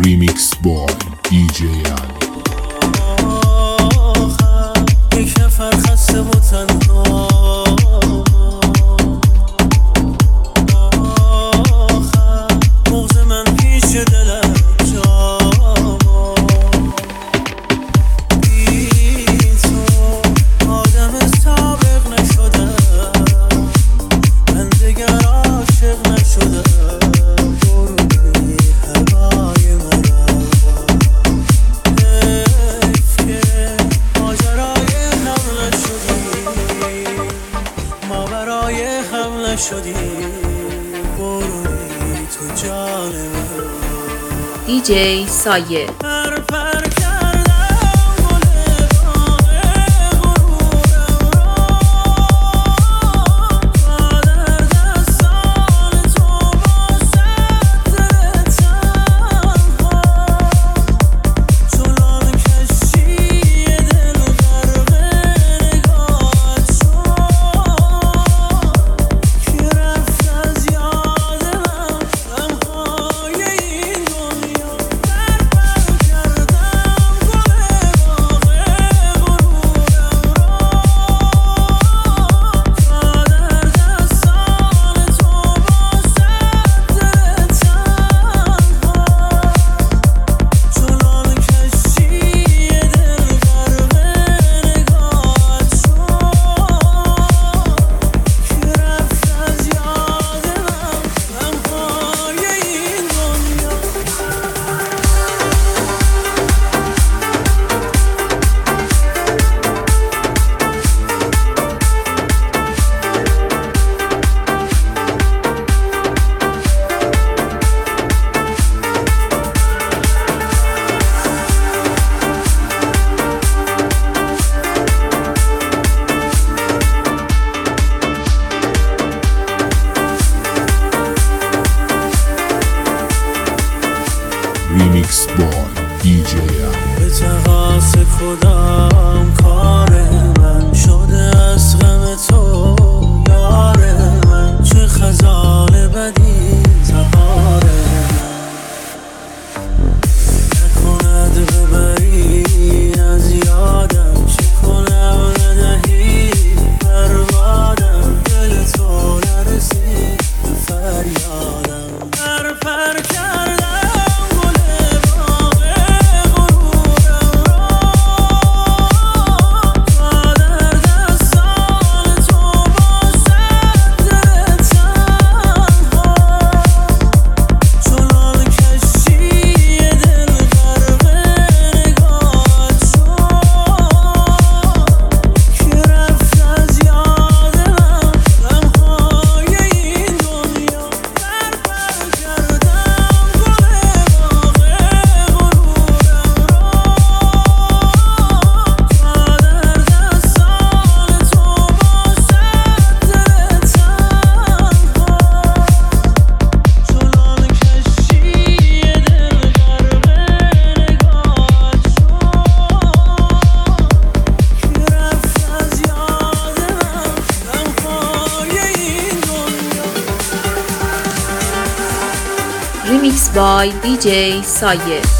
Remix boy DJ Ali. یک نفر خسته و تنها بغض من پیش دلم جا بی تو آدم سابق نشدم، من دگر عاشق نشدم. بردی هوای مرا، حیف که ماجرای هم نشدی، ما برای هم نشدی. بردی تو جان من. DJ سایه پر کردم گل باغ غرورم را، تا در دستان تو باشد دل تنها. چنان کشتی دل غرق نگاهت شد که رفت از یاد من غمهای این دنیا. پر کردم گل باغ غرورم را، تا در دستان تو باشد دل تنها. چنان کشتی دل غرق نگاهت شد که رفت از یاد من غمهای این دنیا. Remix boy DJ Ali. به تقاص کدام کار من شده از غم تو یار من، چه خزان بدی تبار من. نکند ببری از یادم، چه کنم ندهی بربادم، دل تو نرسید به فریادم. پر کردم گل باغ غرورم را، تا در دستان تو باشد دل تنها. چنان کشتی دل غرق نگاهت شد که رفت از یاد من غمهای این دنیا. پر کردم گل باغ غرورم را، تا در دستان تو باشد دل تنها. چنان کشتی دل غرق نگاهت شد که رفت از یاد من غمهای این دنیا. Remix by DJ سایه